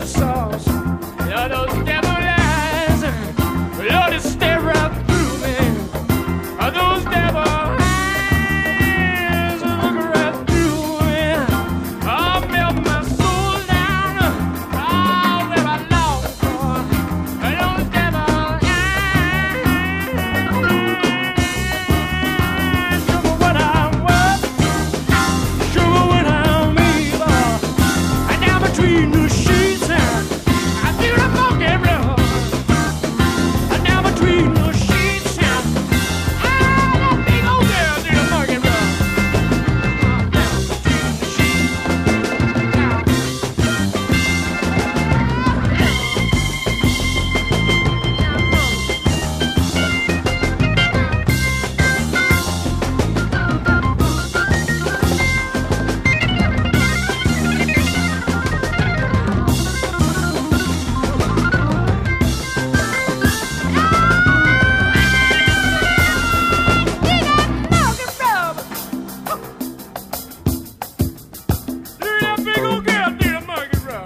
sauce. Lord, those devil eyes, Lord, it stare right through me. Those devil eyes look right through me. I'll melt my soul down, all that I long for. Those devil eyes, sugar when I'm wet, sugar when I'm evil. And now between the sheets, I feel the funky blood. And now between the sheets, that big old girl do the funky blood. Down between the sheets, that big old girl do the monkey rub.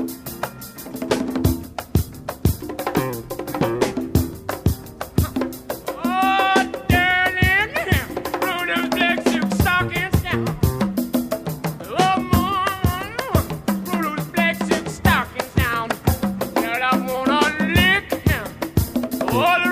Oh, darling, roll those black silk stockings down. Oh, mama, roll those black silk stockings down. Girl, I wanna lick him. Oh,